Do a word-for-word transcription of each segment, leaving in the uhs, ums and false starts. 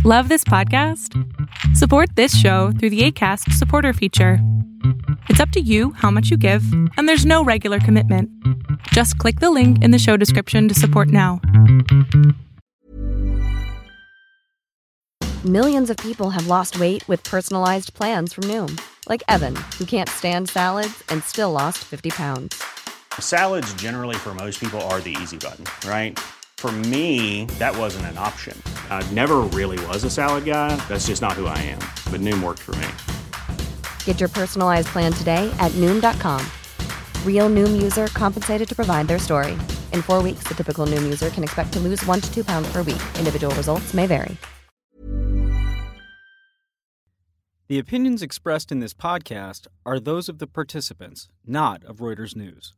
Love this podcast? Support this show through the Acast supporter feature. It's up to you how much you give, and there's no regular commitment. Just click the link in the show description to support now. Millions of people have lost weight with personalized plans from Noom. Like Evan, who can't stand salads and still lost fifty pounds. Salads generally for most people are the easy button, right? For me, that wasn't an option. I never really was a salad guy. That's just not who I am. But Noom worked for me. Get your personalized plan today at Noom dot com. Real Noom user compensated to provide their story. In four weeks, the typical Noom user can expect to lose one to two pounds per week. Individual results may vary. The opinions expressed in this podcast are those of the participants, not of Reuters News.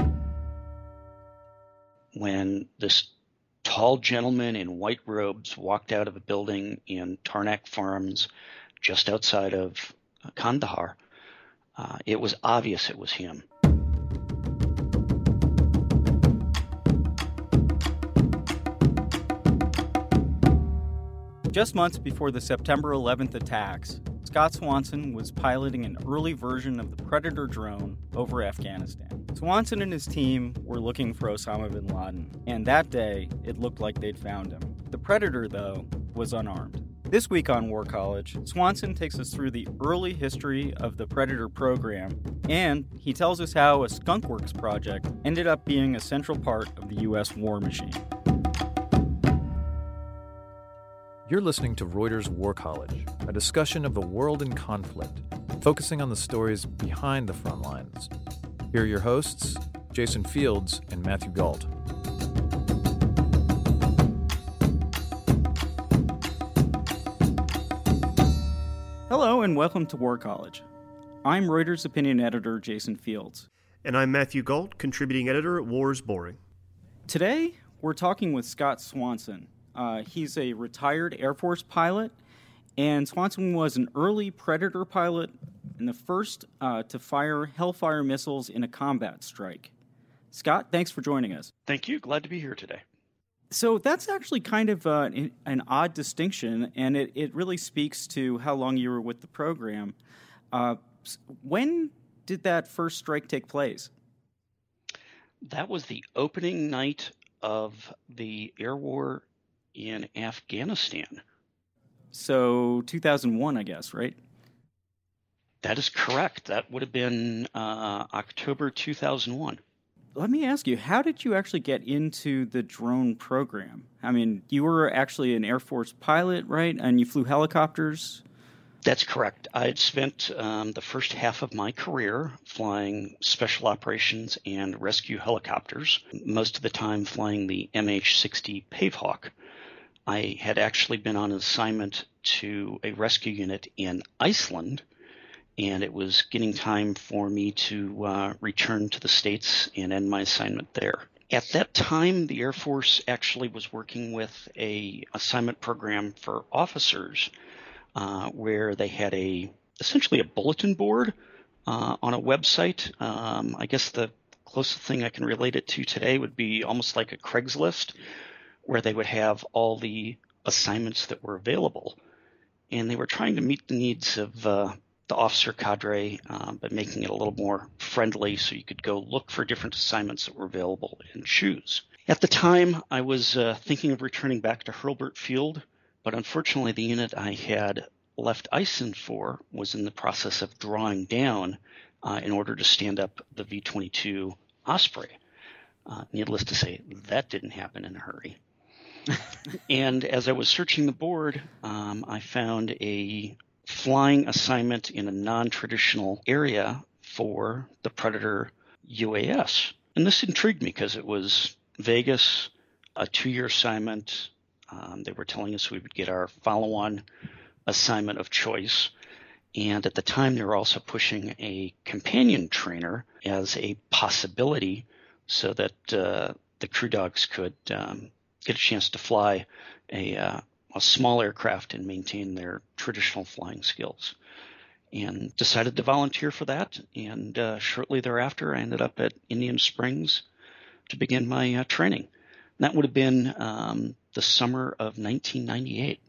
When this tall gentleman in white robes walked out of a building in Tarnak Farms just outside of Kandahar, uh, it was obvious it was him. Just months before the September eleventh attacks, Scott Swanson was piloting an early version of the Predator drone over Afghanistan. Swanson and his team were looking for Osama bin Laden, and that day, it looked like they'd found him. The Predator, though, was unarmed. This week on War College, Swanson takes us through the early history of the Predator program, and he tells us how a Skunkworks project ended up being a central part of the U S war machine. You're listening to Reuters War College, a discussion of the world in conflict, focusing on the stories behind the front lines. Here are your hosts, Jason Fields and Matthew Gault. Hello and welcome to War College. I'm Reuters opinion editor Jason Fields. And I'm Matthew Gault, contributing editor at War is Boring. Today, we're talking with Scott Swanson. Uh, he's a retired Air Force pilot, and Swanson was an early Predator pilot and the first uh, to fire Hellfire missiles in a combat strike. Scott, thanks for joining us. Thank you. Glad to be here today. So that's actually kind of uh, an odd distinction, and it, it really speaks to how long you were with the program. Uh, when did that first strike take place? That was the opening night of the air war in Afghanistan. So two thousand one, I guess, right? That is correct. That would have been uh, October two thousand one. Let me ask you, how did you actually get into the drone program? I mean, you were actually an Air Force pilot, right? And you flew helicopters? That's correct. I had spent um, the first half of my career flying special operations and rescue helicopters, most of the time flying the M H sixty Pavehawk. I had actually been on an assignment to a rescue unit in Iceland, and it was getting time for me to uh, return to the States and end my assignment there. At that time, the Air Force actually was working with a assignment program for officers uh, where they had a essentially a bulletin board uh, on a website. Um, I guess the closest thing I can relate it to today would be almost like a Craigslist, where they would have all the assignments that were available. And they were trying to meet the needs of uh, the officer cadre, uh, but making it a little more friendly so you could go look for different assignments that were available and choose. At the time, I was uh, thinking of returning back to Hurlburt Field, but unfortunately the unit I had left Iceland for was in the process of drawing down uh, in order to stand up the V twenty-two Osprey. Uh, needless to say, that didn't happen in a hurry. And as I was searching the board, um, I found a flying assignment in a non-traditional area for the Predator U A S. And this intrigued me because it was Vegas, a two-year assignment. Um, they were telling us we would get our follow-on assignment of choice. And at the time, they were also pushing a companion trainer as a possibility so that uh, the crew dogs could um, get a chance to fly a, uh, a small aircraft and maintain their traditional flying skills. And decided to volunteer for that. And uh, shortly thereafter, I ended up at Indian Springs to begin my uh, training. And that would have been um, the summer of nineteen ninety-eight.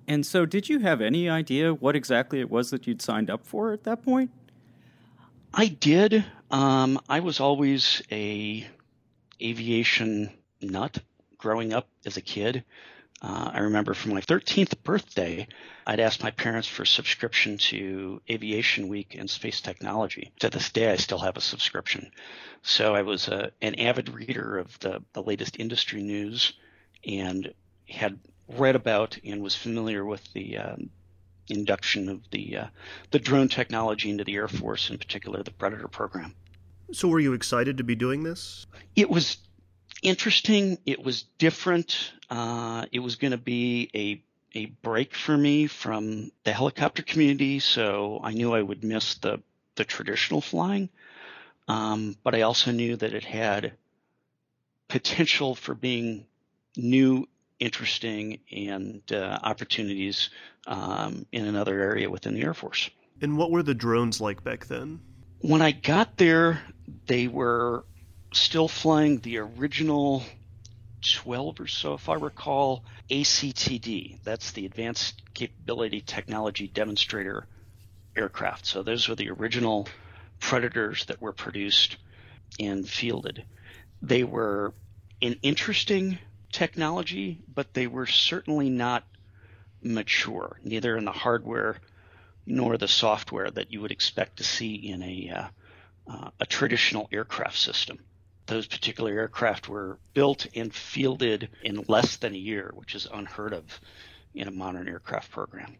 And so did you have any idea what exactly it was that you'd signed up for at that point? I did. Um, I was always a aviation nut growing up as a kid. Uh, I remember from my thirteenth birthday, I'd asked my parents for a subscription to Aviation Week and Space Technology. To this day, I still have a subscription. So I was a, an avid reader of the, the latest industry news and had read about and was familiar with the um, induction of the uh, the drone technology into the Air Force, in particular the Predator program. So were you excited to be doing this? It was interesting. It was different. Uh, it was going to be a a break for me from the helicopter community, so I knew I would miss the, the traditional flying. Um, but I also knew that it had potential for being new, interesting, and uh, opportunities um, in another area within the Air Force. And what were the drones like back then? When I got there, they were still flying the original twelve or so, if I recall, A C T D. That's the Advanced Capability Technology Demonstrator aircraft. So those were the original Predators that were produced and fielded. They were an interesting technology, but they were certainly not mature, neither in the hardware nor the software that you would expect to see in a uh, uh, a traditional aircraft system. Those particular aircraft were built and fielded in less than a year, which is unheard of in a modern aircraft program.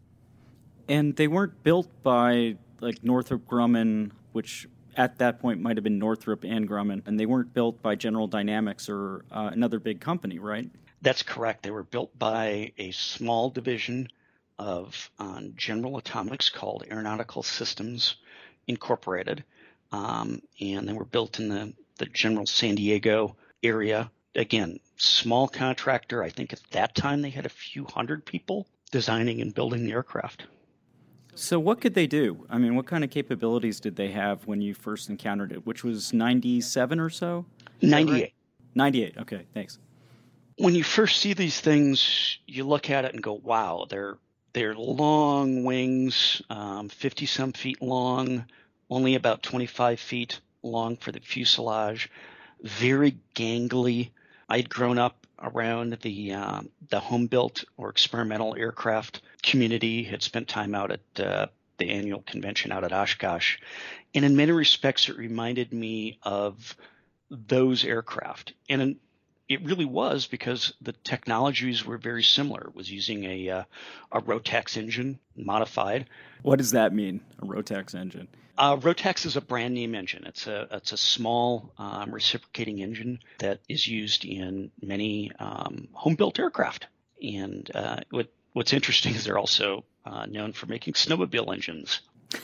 And they weren't built by like Northrop Grumman, which at that point might have been Northrop and Grumman, and they weren't built by General Dynamics or uh, another big company, right? That's correct. They were built by a small division of uh, General Atomics called Aeronautical Systems Incorporated, um, and they were built in the, the general San Diego area. Again, small contractor. I think at that time they had a few hundred people designing and building the aircraft. So what could they do? I mean, what kind of capabilities did they have when you first encountered it, which was ninety-seven or so? ninety-eight. Right? ninety-eight. Okay, thanks. When you first see these things, you look at it and go, wow, they're they're long wings, um, fifty-some feet long, only about twenty-five feet long for the fuselage, very gangly. I'd grown up around the uh, the home-built or experimental aircraft community, had spent time out at uh, the annual convention out at Oshkosh, and in many respects it reminded me of those aircraft. And in, it really was because the technologies were very similar. It was using a uh, a Rotax engine, modified. What does that mean, a Rotax engine? Uh, Rotax is a brand name engine. It's a it's a small um, reciprocating engine that is used in many um, home-built aircraft. And uh, what what's interesting is they're also uh, known for making snowmobile engines.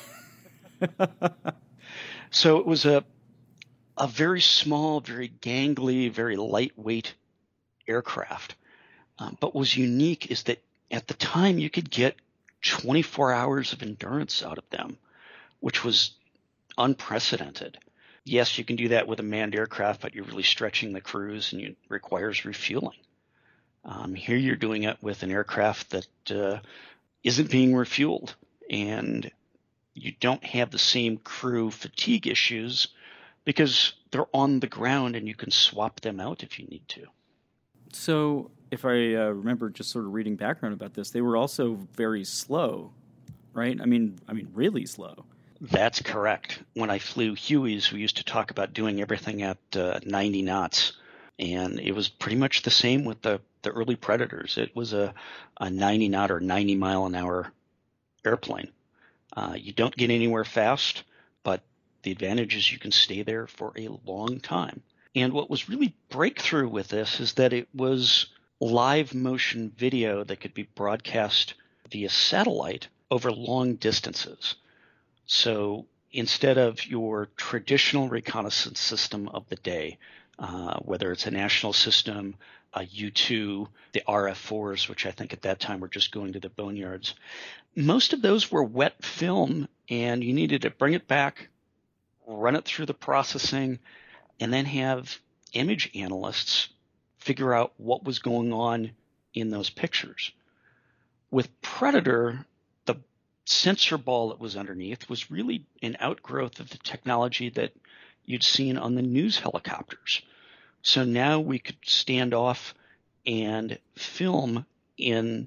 So it was a a very small, very gangly, very lightweight aircraft. Um, but what was unique is that at the time you could get twenty-four hours of endurance out of them, which was unprecedented. Yes, you can do that with a manned aircraft, but you're really stretching the crews and it requires refueling. Um, here you're doing it with an aircraft that uh, isn't being refueled, and you don't have the same crew fatigue issues because they're on the ground and you can swap them out if you need to. So if I uh, remember just sort of reading background about this, they were also very slow, right? I mean, I mean, really slow. That's correct. When I flew Hueys, we used to talk about doing everything at uh, ninety knots. And it was pretty much the same with the, the early Predators. It was a, a ninety knot or ninety mile an hour airplane. Uh, you don't get anywhere fast, but the advantage is you can stay there for a long time. And what was really breakthrough with this is that it was live motion video that could be broadcast via satellite over long distances. So instead of your traditional reconnaissance system of the day, uh, whether it's a national system, a U two, the R F fours, which I think at that time were just going to the boneyards, most of those were wet film, and you needed to bring it back, run it through the processing, and then have image analysts figure out what was going on in those pictures. With Predator, the sensor ball that was underneath was really an outgrowth of the technology that you'd seen on the news helicopters. So now we could stand off and film in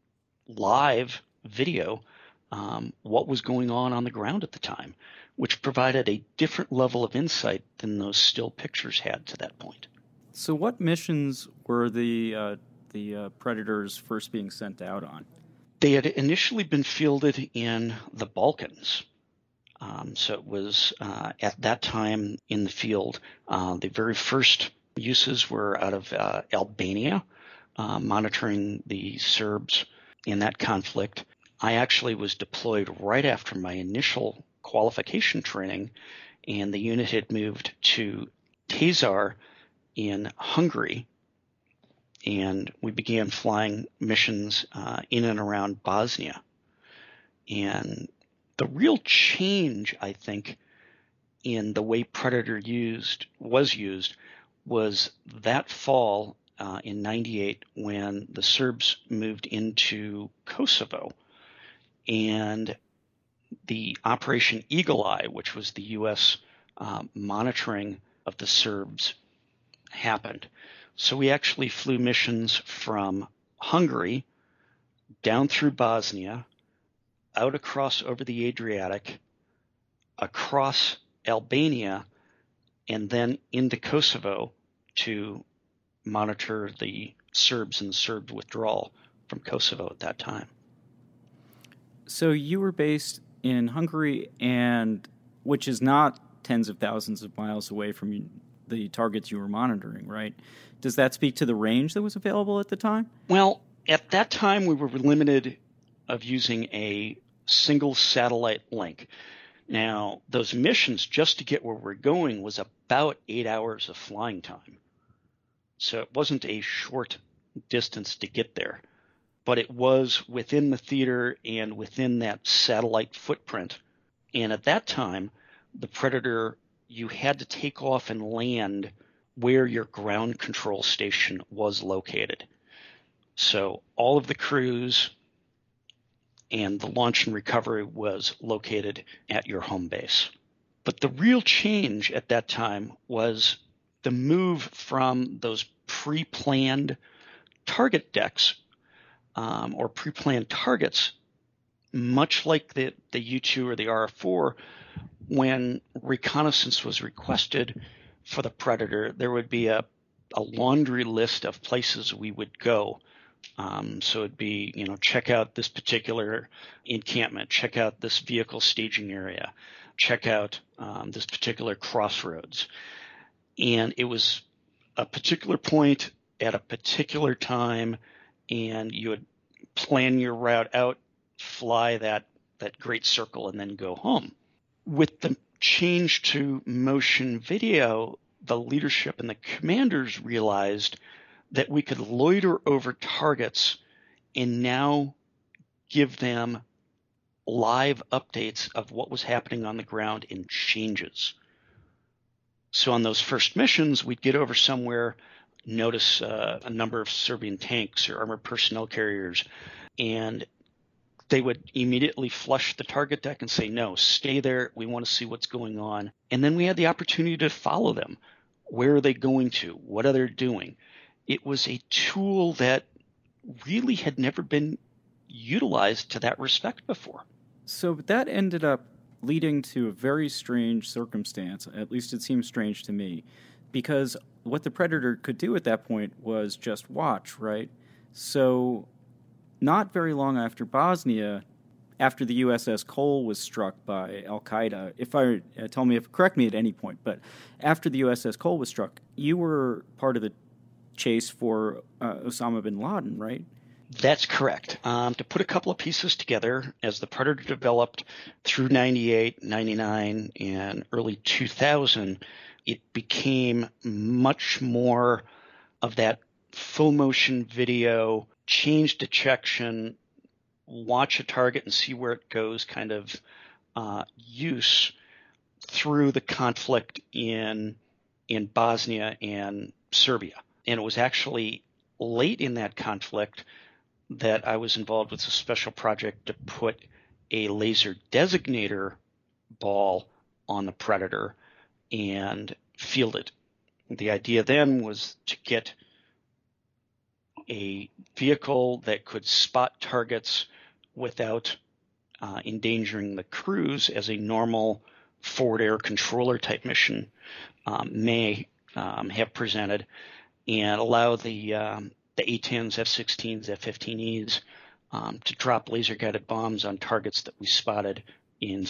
live video um, what was going on on the ground at the time, which provided a different level of insight than those still pictures had to that point. So what missions were the uh, the uh, Predators first being sent out on? They had initially been fielded in the Balkans. Um, so it was uh, at that time in the field. Uh, the very first uses were out of uh, Albania, uh, monitoring the Serbs in that conflict. I actually was deployed right after my initial qualification training, and the unit had moved to Tezar in Hungary, and we began flying missions uh, in and around Bosnia. And the real change, I think, in the way Predator used was used was that fall uh, in ninety-eight when the Serbs moved into Kosovo, and the Operation Eagle Eye, which was the U S uh, monitoring of the Serbs, happened. So we actually flew missions from Hungary down through Bosnia, out across over the Adriatic, across Albania, and then into Kosovo to monitor the Serbs and the Serb withdrawal from Kosovo at that time. So you were based in Hungary, and which is not tens of thousands of miles away from the targets you were monitoring, right? Does that speak to the range that was available at the time? Well, at that time we were limited of using a single satellite link. Now, those missions just to get where we're going was about eight hours of flying time. So it wasn't a short distance to get there, but it was within the theater and within that satellite footprint. And at that time, the Predator, you had to take off and land where your ground control station was located. So all of the crews and the launch and recovery was located at your home base. But the real change at that time was the move from those pre-planned target decks um, or pre-planned targets, much like the, the U two or the R F four, when reconnaissance was requested for the Predator, there would be a, a laundry list of places we would go. Um, so it'd be, you know, check out this particular encampment, check out this vehicle staging area, check out um, this particular crossroads. And it was a particular point at a particular time, and you would plan your route out, fly that, that great circle, and then go home. With the change to motion video, the leadership and the commanders realized that we could loiter over targets and now give them live updates of what was happening on the ground in changes. So on those first missions, we'd get over somewhere, notice uh, a number of Serbian tanks or armored personnel carriers, and they would immediately flush the target deck and say, no, stay there. We want to see what's going on. And then we had the opportunity to follow them. Where are they going to? What are they doing? It was a tool that really had never been utilized to that respect before. So that ended up leading to a very strange circumstance. At least it seems strange to me, because what the Predator could do at that point was just watch, right? So not very long after Bosnia, after the U S S Cole was struck by Al-Qaeda, if I uh, tell me if correct me at any point, but after the U S S Cole was struck, you were part of the chase for uh, Osama bin Laden, right? That's correct. Um, to put a couple of pieces together, as the Predator developed through ninety-eight, ninety-nine, and early two thousand, it became much more of that full motion video, change detection, watch a target and see where it goes kind of uh, use through the conflict in in Bosnia and Serbia. And it was actually late in that conflict that I was involved with a special project to put a laser designator ball on the Predator and field it. The idea then was to get a vehicle that could spot targets without uh, endangering the crews as a normal forward air controller type mission um, may um, have presented, and allow the um, the A tens, F sixteens, F fifteen Es um, to drop laser guided bombs on targets that we spotted in.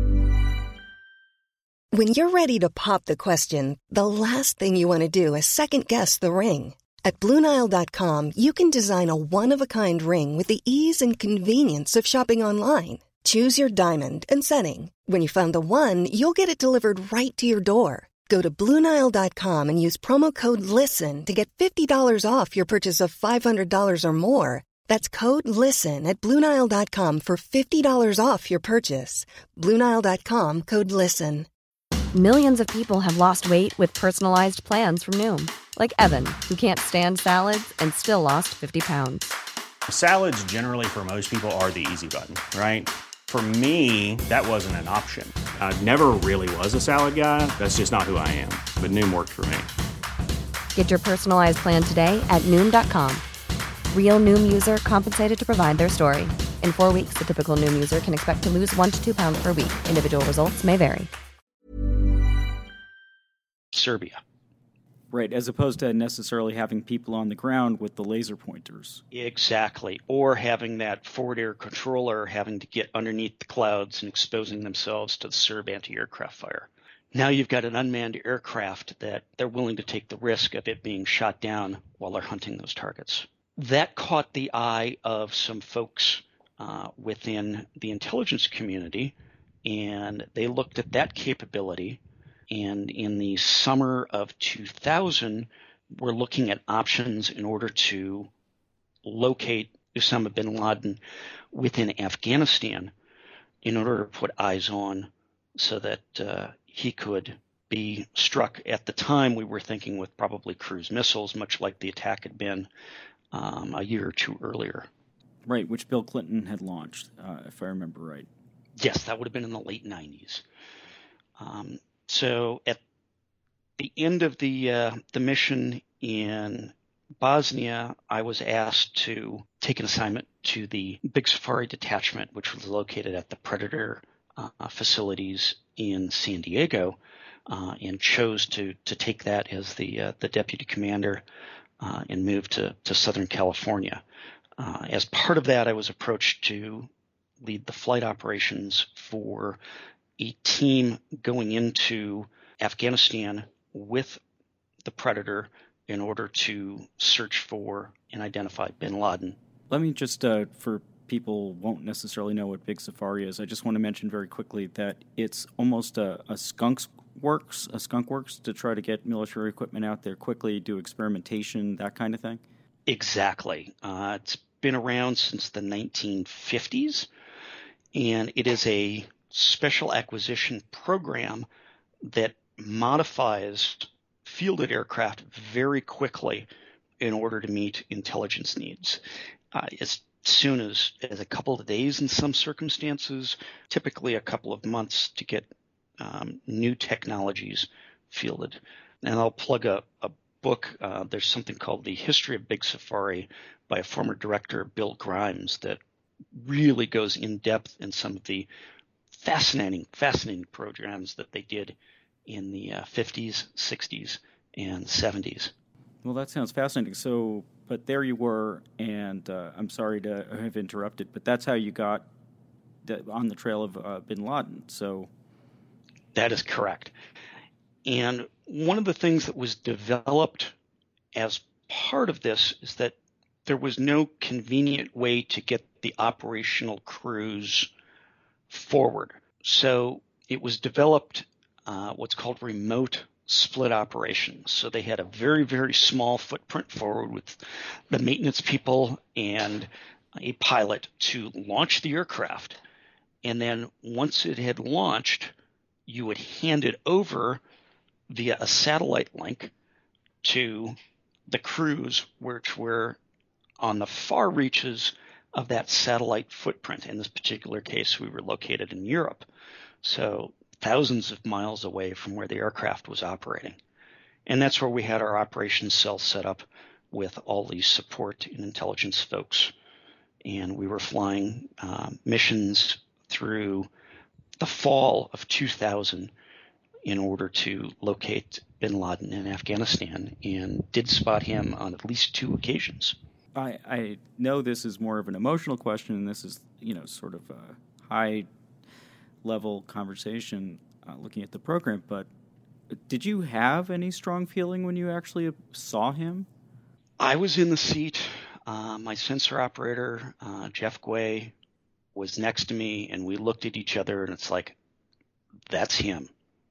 When you're ready to pop the question, the last thing you want to do is second guess the ring. At Blue Nile dot com, you can design a one-of-a-kind ring with the ease and convenience of shopping online. Choose your diamond and setting. When you find the one, you'll get it delivered right to your door. Go to Blue Nile dot com and use promo code LISTEN to get fifty dollars off your purchase of five hundred dollars or more. That's code LISTEN at Blue Nile dot com for fifty dollars off your purchase. Blue Nile dot com, code LISTEN. Millions of people have lost weight with personalized plans from Noom. Like Evan, who can't stand salads and still lost fifty pounds. Salads generally for most people are the easy button, right? For me, that wasn't an option. I never really was a salad guy. That's just not who I am. But Noom worked for me. Get your personalized plan today at Noom dot com. Real Noom user compensated to provide their story. In four weeks, the typical Noom user can expect to lose one to two pounds per week. Individual results may vary. Serbia. Right, as opposed to necessarily having people on the ground with the laser pointers. Exactly. Or having that forward air controller having to get underneath the clouds and exposing themselves to the Serb anti-aircraft fire. Now you've got an unmanned aircraft that they're willing to take the risk of it being shot down while they're hunting those targets. That caught the eye of some folks uh, within the intelligence community, and they looked at that capability. And in the summer of two thousand, we're looking at options in order to locate Osama bin Laden within Afghanistan in order to put eyes on so that uh, he could be struck. At the time, we were thinking with probably cruise missiles, much like the attack had been um, a year or two earlier. Right, which Bill Clinton had launched, uh, if I remember right. Yes, that would have been in the late nineties. Um, So at the end of the uh, the mission in Bosnia, I was asked to take an assignment to the Big Safari Detachment, which was located at the Predator uh, facilities in San Diego, uh, and chose to to take that as the uh, the deputy commander uh, and move to, to Southern California. Uh, as part of that, I was approached to lead the flight operations for a team going into Afghanistan with the Predator in order to search for and identify bin Laden. Let me just, uh, for people won't necessarily know what Big Safari is, I just want to mention very quickly that it's almost a, a skunk's works, a skunk works to try to get military equipment out there quickly, do experimentation, that kind of thing. Exactly. Uh, it's been around since the nineteen fifties, and it is a special acquisition program that modifies fielded aircraft very quickly in order to meet intelligence needs. Uh, as soon as, as a couple of days in some circumstances, typically a couple of months to get um, new technologies fielded. And I'll plug a, a book. Uh, there's something called The History of Big Safari by a former director, Bill Grimes, that really goes in depth in some of the fascinating, fascinating programs that they did in the uh, fifties, sixties, and seventies. Well, that sounds fascinating. So, but there you were, and uh, I'm sorry to have interrupted, but that's how you got the, on the trail of uh, bin Laden. So, that is correct. And one of the things that was developed as part of this is that there was no convenient way to get the operational crews forward. So it was developed uh, what's called remote split operations. So they had a very, very small footprint forward with the maintenance people and a pilot to launch the aircraft. And then once it had launched, you would hand it over via a satellite link to the crews, which were on the far reaches of that satellite footprint. In this particular case, we were located in Europe, so thousands of miles away from where the aircraft was operating. And that's where we had our operations cell set up with all these support and intelligence folks. And we were flying uh, missions through the fall of two thousand in order to locate bin Laden in Afghanistan, and did spot him on at least two occasions. I, I know this is more of an emotional question, and this is, you know, sort of a high-level conversation uh, looking at the program, but did you have any strong feeling when you actually saw him? I was in the seat. Uh, my sensor operator, uh, Jeff Guay, was next to me, and we looked at each other, and it's like, that's him.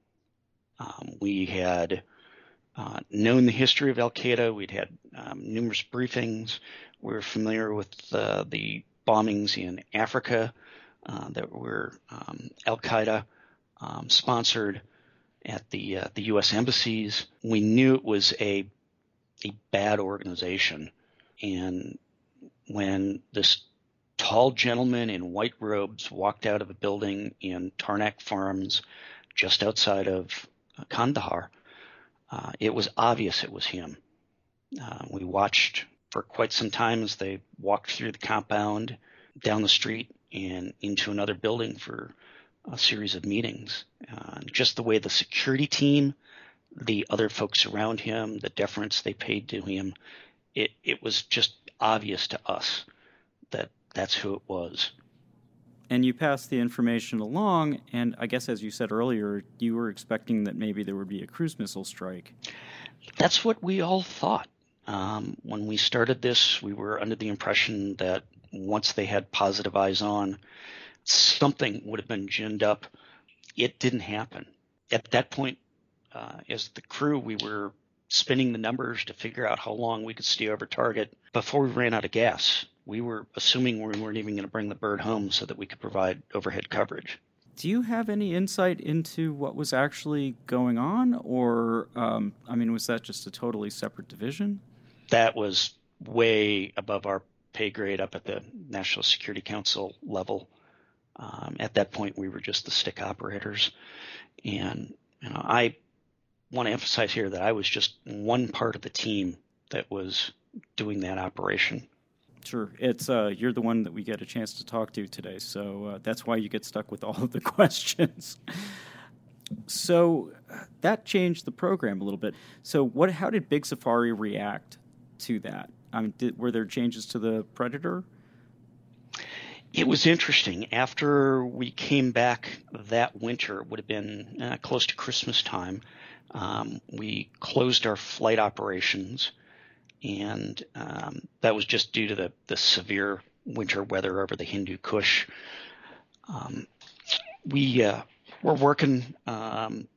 Um, we had uh, known the history of Al-Qaeda. We'd had um, numerous briefings. We were familiar with uh, the bombings in Africa uh, that were um, Al-Qaeda um, sponsored at the uh, the U S embassies. We knew it was a a bad organization. And when this tall gentleman in white robes walked out of a building in Tarnak Farms just outside of Kandahar, uh, it was obvious it was him. Uh, we watched for quite some time as they walked through the compound, down the street, and into another building for a series of meetings. Uh, just the way the security team, the other folks around him, the deference they paid to him, it, it was just obvious to us that that's who it was. And you passed the information along, and I guess as you said earlier, you were expecting that maybe there would be a cruise missile strike. That's what we all thought. Um, when we started this, we were under the impression that once they had positive eyes on, something would have been ginned up. It didn't happen. At that point, uh, as the crew, we were spinning the numbers to figure out how long we could stay over target before we ran out of gas. We were assuming we weren't even going to bring the bird home so that we could provide overhead coverage. Do you have any insight into what was actually going on? Or, um, I mean, was that just a totally separate division? That was way above our pay grade up at the National Security Council level. Um, at that point, we were just the stick operators. And you know, I want to emphasize here that I was just one part of the team that was doing that operation. Sure. It's uh, you're the one that we get a chance to talk to today, so uh, that's why you get stuck with all of the questions. So uh, that changed the program a little bit. So what? How did Big Safari react to that? I mean, did, were there changes to the Predator? It was interesting. After we came back that winter, it would have been uh, close to Christmas time, um, we closed our flight operations. And um, that was just due to the, the severe winter weather over the Hindu Kush. Um, we uh, were working um,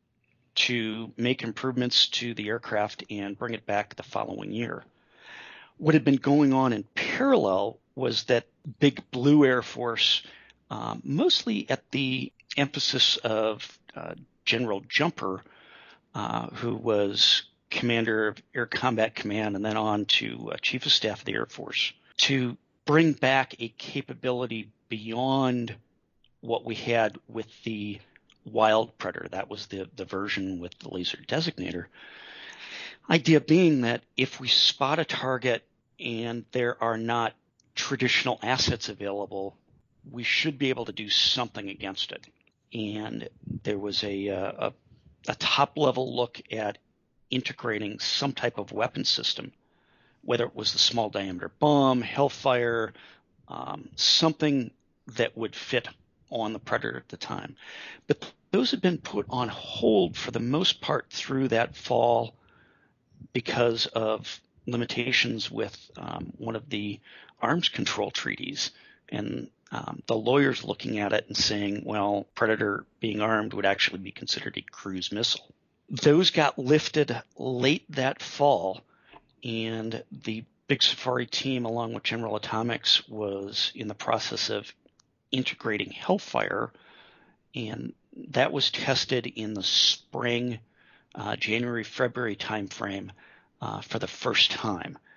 to make improvements to the aircraft and bring it back the following year. What had been going on in parallel was that Big Blue Air Force, um, mostly at the emphasis of uh, General Jumper, uh, who was Commander of Air Combat Command and then on to uh, Chief of Staff of the Air Force, to bring back a capability beyond what we had with the Wild Predator. That was the, the version with the laser designator. Idea being that if we spot a target and there are not traditional assets available, we should be able to do something against it. And there was a, a, a top-level look at integrating some type of weapon system, whether it was the small diameter bomb, Hellfire, um, something that would fit on the Predator at the time. But those had been put on hold for the most part through that fall because of limitations with um, one of the arms control treaties, and um, the lawyers looking at it and saying, well, Predator being armed would actually be considered a cruise missile. Those got lifted late that fall, and the Big Safari team, along with General Atomics, was in the process of integrating Hellfire, and that was tested in the spring, uh, January, February timeframe uh, for the first time.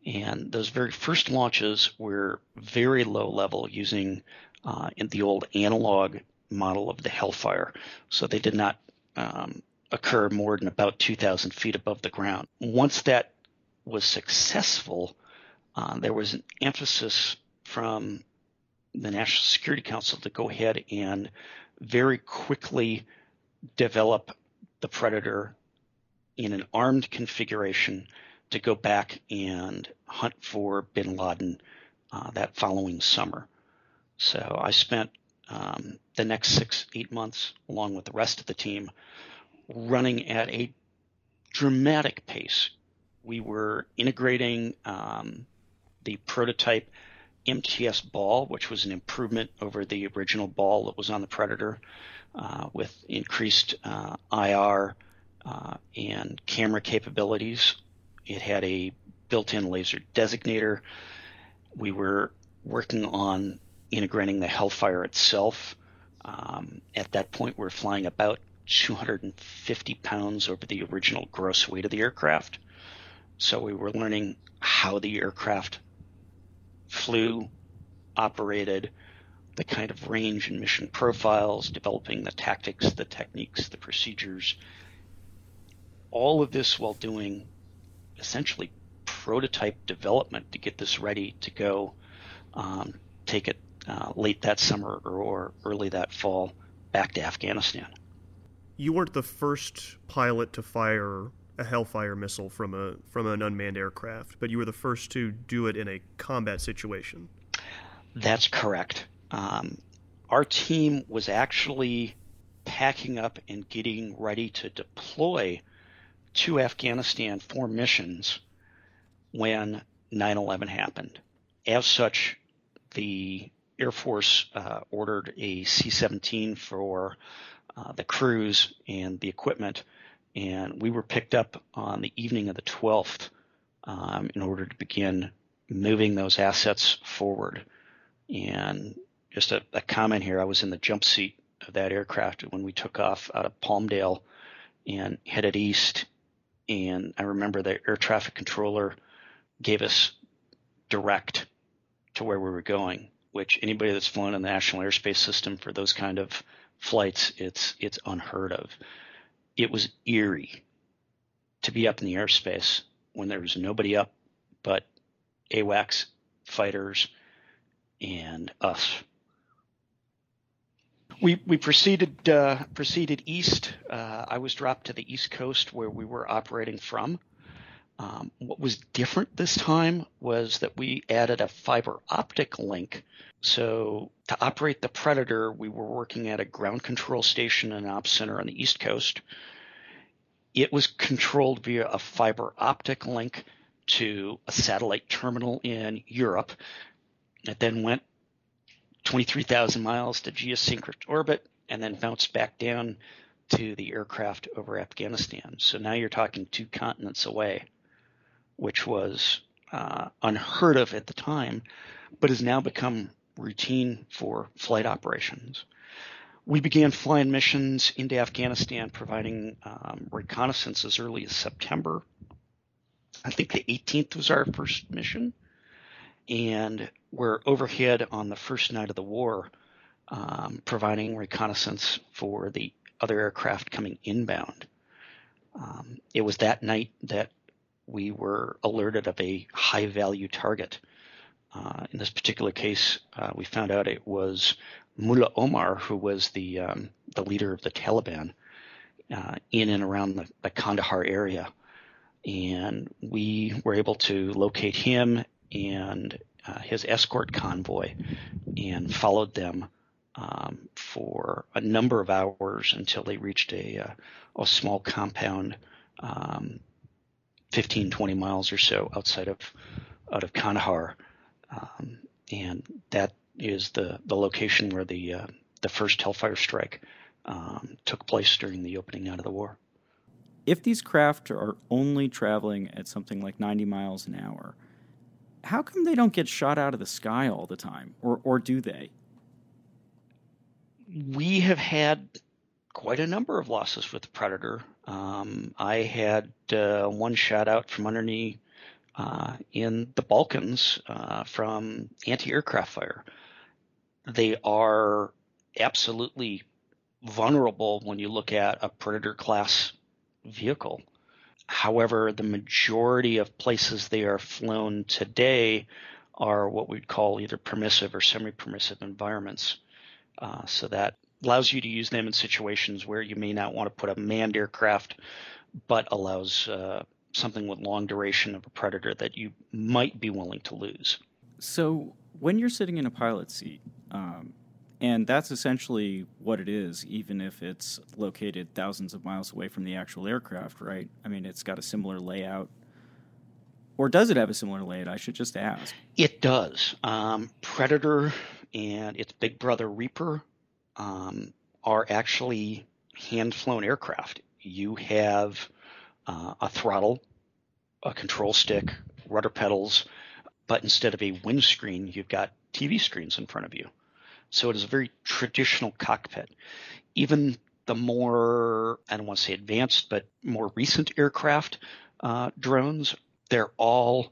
And those very first launches were very low level using uh, in the old analog model of the Hellfire. So they did not um, occur more than about two thousand feet above the ground. Once that was successful, uh, there was an emphasis from the National Security Council to go ahead and very quickly develop the Predator in an armed configuration to go back and hunt for bin Laden uh, that following summer. So I spent um, the next six, eight months, along with the rest of the team, running at a dramatic pace. We were integrating um, the prototype M T S ball, which was an improvement over the original ball that was on the Predator, uh, with increased uh, I R uh, and camera capabilities. It had a built-in laser designator. We were working on integrating the Hellfire itself. Um, at that point, we were flying about two hundred fifty pounds over the original gross weight of the aircraft. So we were learning how the aircraft flew, operated, the kind of range and mission profiles, developing the tactics, the techniques, the procedures. All of this while doing essentially prototype development to get this ready to go, um, take it uh, late that summer or, or early that fall back to Afghanistan. You weren't the first pilot to fire a Hellfire missile from a from an unmanned aircraft, but you were the first to do it in a combat situation. That's correct. Um, our team was actually packing up and getting ready to deploy to Afghanistan for missions when nine eleven happened. As such, the Air Force uh, ordered a C seventeen for uh, the crews and the equipment, and we were picked up on the evening of the twelfth um, in order to begin moving those assets forward. And just a, a comment here, I was in the jump seat of that aircraft when we took off out of Palmdale and headed east. And I remember the air traffic controller gave us direct to where we were going, which anybody that's flown in the National Airspace System for those kind of flights, it's it's unheard of. It was eerie to be up in the airspace when there was nobody up but AWACS fighters and us. We we proceeded uh, proceeded east. Uh, I was dropped to the East Coast where we were operating from. Um, what was different this time was that we added a fiber optic link. So to operate the Predator, we were working at a ground control station and ops center on the East Coast. It was controlled via a fiber optic link to a satellite terminal in Europe. It then went twenty-three thousand miles to geosynchronous orbit and then bounced back down to the aircraft over Afghanistan. So now you're talking two continents away, which was uh, unheard of at the time, but has now become routine for flight operations. We began flying missions into Afghanistan, providing um, reconnaissance as early as September. I think the eighteenth was our first mission. And we're overhead on the first night of the war, um, providing reconnaissance for the other aircraft coming inbound. Um, it was that night that we were alerted of a high-value target. Uh, in this particular case, uh, we found out it was Mullah Omar, who was the um, the leader of the Taliban uh, in and around the, the Kandahar area. And we were able to locate him and uh, his escort convoy and followed them um, for a number of hours until they reached a, uh, a small compound um, fifteen, twenty miles or so outside of out of Kandahar. Um, and that is the, the location where the uh, the first Hellfire strike um, took place during the opening night of the war. If these craft are only traveling at something like ninety miles an hour, how come they don't get shot out of the sky all the time? Or or do they? We have had quite a number of losses with the Predator. Um, I had uh, one shot out from underneath uh, in the Balkans uh, from anti-aircraft fire. They are absolutely vulnerable when you look at a Predator-class vehicle. However, the majority of places they are flown today are what we'd call either permissive or semi-permissive environments. Uh, so that allows you to use them in situations where you may not want to put a manned aircraft, but allows uh, something with long duration of a Predator that you might be willing to lose. So when you're sitting in a pilot seat, um, and that's essentially what it is, even if it's located thousands of miles away from the actual aircraft, right? I mean, it's got a similar layout. Or does it have a similar layout? I should just ask. It does. Um, Predator and its big brother Reaper um, are actually hand-flown aircraft. You have uh, a throttle, a control stick, rudder pedals, but instead of a windscreen, you've got T V screens in front of you. So it is a very traditional cockpit. Even the more, I don't want to say advanced, but more recent aircraft uh, drones, they're all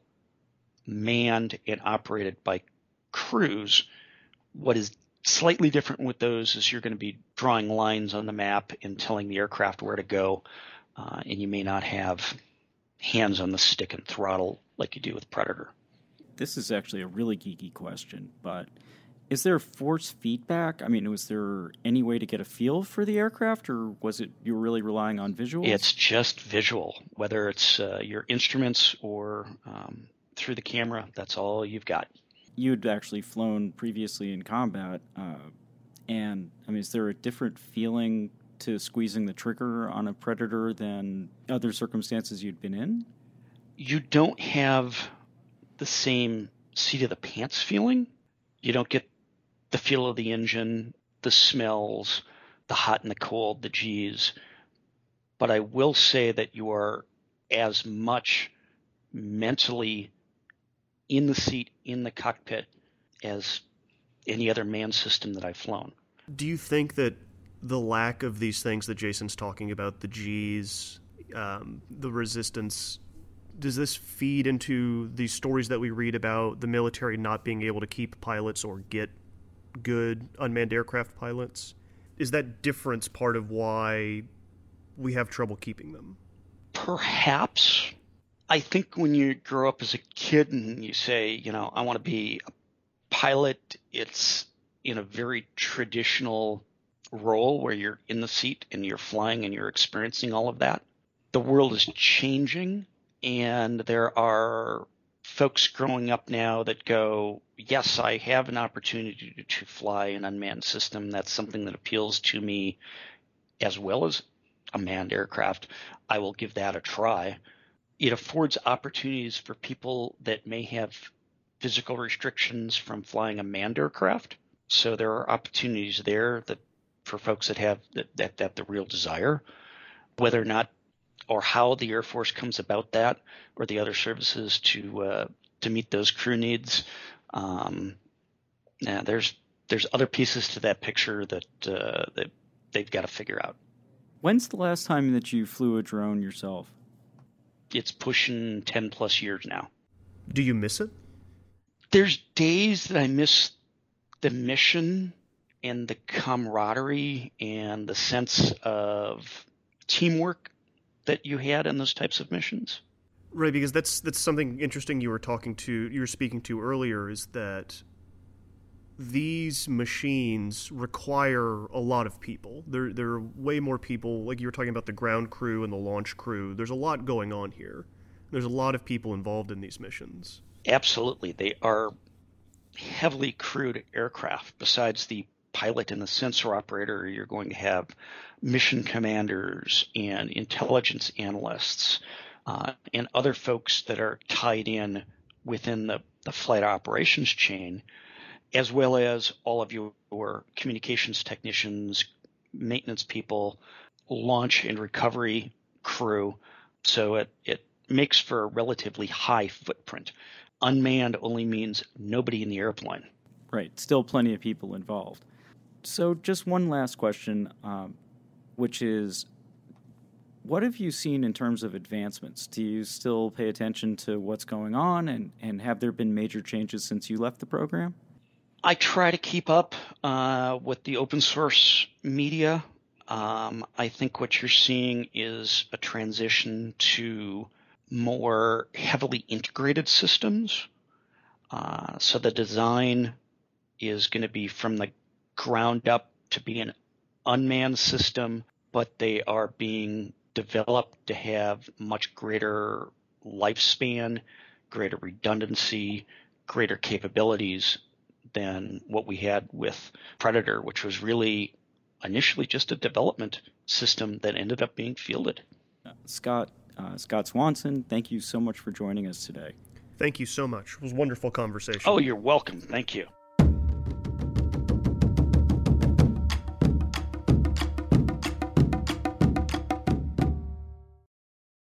manned and operated by crews. What is slightly different with those is you're going to be drawing lines on the map and telling the aircraft where to go, uh, and you may not have hands on the stick and throttle like you do with Predator. This is actually a really geeky question, but is there force feedback? I mean, was there any way to get a feel for the aircraft, or was it you were really relying on visuals? It's just visual, whether it's uh, your instruments or um, through the camera. That's all you've got. You'd actually flown previously in combat, uh, and I mean, is there a different feeling to squeezing the trigger on a Predator than other circumstances you'd been in? You don't have the same seat of the pants feeling. You don't get the feel of the engine, the smells, the hot and the cold, the G's. But I will say that you are as much mentally in the seat, in the cockpit, as any other manned system that I've flown. Do you think that the lack of these things that Jason's talking about, the G's, um, the resistance, does this feed into these stories that we read about the military not being able to keep pilots or get good unmanned aircraft pilots? Is that difference part of why we have trouble keeping them? Perhaps. I think when you grow up as a kid and you say, you know, I want to be a pilot, it's in a very traditional role where you're in the seat and you're flying and you're experiencing all of that. The world is changing, and there are folks growing up now that go, yes, I have an opportunity to fly an unmanned system. That's something that appeals to me as well as a manned aircraft. I will give that a try. It affords opportunities for people that may have physical restrictions from flying a manned aircraft. So there are opportunities there that for folks that have that, that, that the real desire, whether or not or how the Air Force comes about that, or the other services to uh, to meet those crew needs. Um, yeah, there's there's other pieces to that picture that uh, that they've got to figure out. When's the last time that you flew a drone yourself? It's pushing ten plus years now. Do you miss it? There's days that I miss the mission and the camaraderie and the sense of teamwork that you had in those types of missions. Right, because that's that's something interesting you were talking to, you were speaking to earlier, is that these machines require a lot of people. There, there are way more people, like you were talking about the ground crew and the launch crew. There's a lot going on here. There's a lot of people involved in these missions. Absolutely. They are heavily crewed aircraft. Besides the pilot and the sensor operator, you're going to have mission commanders and intelligence analysts uh, and other folks that are tied in within the, the flight operations chain, as well as all of your communications technicians, maintenance people, launch and recovery crew. So it, it makes for a relatively high footprint. Unmanned only means nobody in the airplane. Right. Still plenty of people involved. So just one last question, um, which is, what have you seen in terms of advancements? Do you still pay attention to what's going on, and, and have there been major changes since you left the program? I try to keep up uh, with the open source media. Um, I think what you're seeing is a transition to more heavily integrated systems. Uh, so the design is going to be from the ground up to be an unmanned system, but they are being developed to have much greater lifespan, greater redundancy, greater capabilities than what we had with Predator, which was really initially just a development system that ended up being fielded. Uh, Scott, uh, Scott Swanson, thank you so much for joining us today. Thank you so much. It was a wonderful conversation. Oh, you're welcome. Thank you.